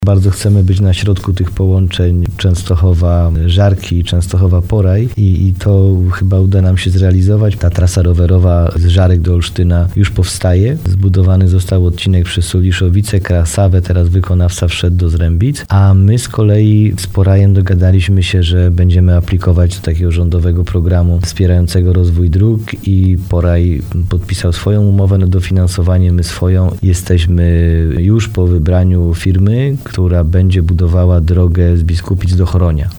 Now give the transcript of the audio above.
Bardzo chcemy być na środku tych połączeń Częstochowa-Żarki, Częstochowa-Poraj i to chyba uda nam się zrealizować. Ta trasa rowerowa z Żarek do Olsztyna już powstaje. Zbudowany został odcinek przez Soliszowice, Krasawę, teraz wykonawca wszedł do Zrębic, a my z kolei z Porajem dogadaliśmy się, że będziemy aplikować do takiego rządowego programu wspierającego rozwój dróg i Poraj podpisał swoją umowę na dofinansowanie, my swoją. Jesteśmy już po wybraniu firmy, która będzie budowała drogę z Biskupic do Choronia.